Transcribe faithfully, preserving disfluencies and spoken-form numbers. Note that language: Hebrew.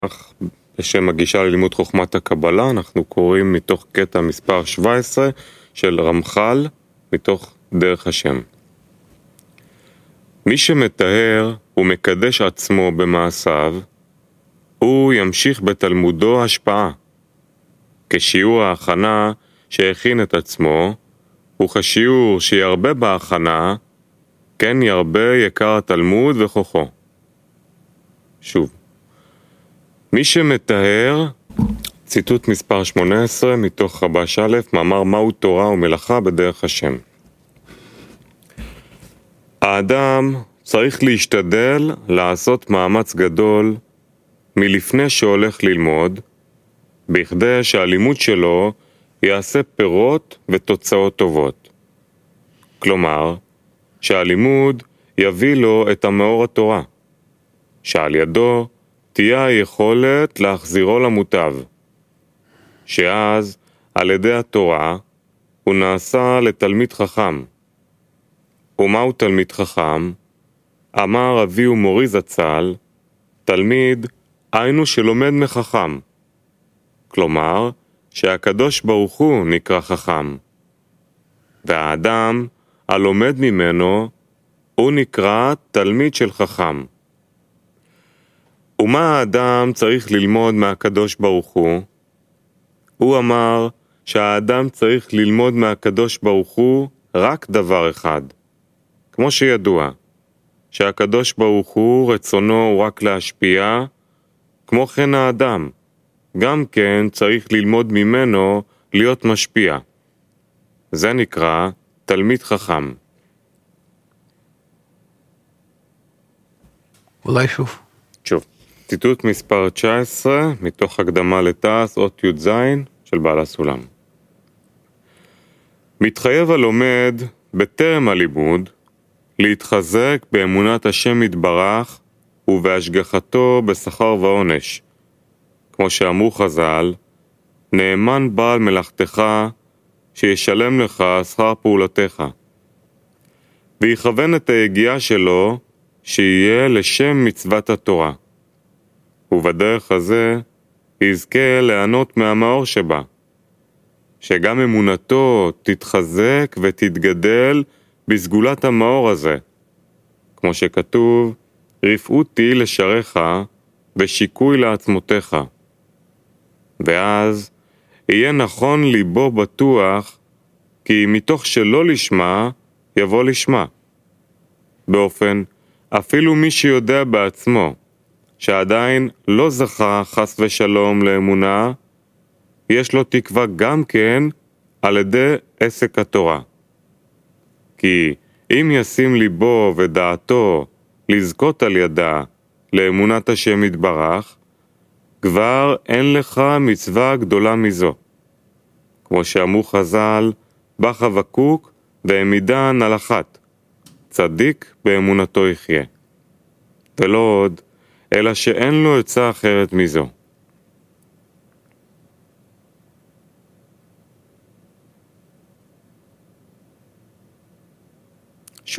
בשם הגישה ללימוד חוכמת הקבלה, אנחנו קוראים מתוך קטע מספר שבע עשרה של רמח"ל, מתוך דרך השם. מי שמטהר ומקדש עצמו במעשיו, הוא ימשיך בתלמודו השפעה. כשיעור ההכנה שהכין את עצמו, וכשיעור שירבה בהכנה, כן ירבה יקר התלמוד וכוחו. שוב, מי שמטהר, ציטוט מספר שמונה עשרה מתוך רבש א', מאמר מהו תורה ומלאכה בדרך השם. האדם צריך להשתדל לעשות מאמץ גדול מלפני שהולך ללמוד, בכדי שהלימוד שלו יעשה פירות ותוצאות טובות. כלומר, שהלימוד יביא לו את המאור התורה, שעל ידו תהיה היכולת להחזירו למוטב, שאז על ידי התורה הוא נעשה לתלמיד חכם. ומהו תלמיד חכם? אמר אבי ומורי זצ"ל, תלמיד היינו שלומד מחכם. כלומר, שהקדוש ברוך הוא נקרא חכם. והאדם הלומד ממנו הוא נקרא תלמיד של חכם. ומה האדם צריך ללמוד מהקדוש ברוך הוא? הוא אמר שהאדם צריך ללמוד מהקדוש ברוך הוא רק דבר אחד. כמו שידוע, שהקדוש ברוך הוא רצונו הוא רק להשפיע, כמו כן האדם, גם כן צריך ללמוד ממנו להיות משפיע. זה נקרא תלמיד חכם. אולי שוב. שוב. ציטוט מספר תשע עשרה מתוך הקדמה לתעש אות י"ז של בעל הסולם. מתחייב הלומד בטרם הלימוד להתחזק באמונת השם יתברך ובהשגחתו בשכר ועונש. כמו שאמרו חז"ל, נאמן בעל מלאכתך שישלם לך שכר פעולתך. ויכוון את היגיעה שלו שיהיה לשם מצוות התורה. ובדרך הזה יזכה ליהנות מהמאור שבה, שגם אמונתו תתחזק ותתגדל בסגולת המאור הזה, כמו שכתוב, רפאות תהי לשעריך ושיקוי לעצמותיך. ואז יהיה נכון ליבו בטוח, כי מתוך שלא לשמה יבוא לשמה. באופן, אפילו מי שיודע בעצמו, שעדיין לא זכה חס ושלום לאמונה, יש לו תקווה גם כן על ידי עסק התורה. כי אם ישים ליבו ודעתו לזכות על ידה לאמונת השם יתברך, כבר אין לך מצווה גדולה מזו. כמו שאמרו חז"ל, בא חבקוק והעמידן על אחת, צדיק באמונתו יחיה. ולא עוד, אלא שאין לו עצה אחרת מזו.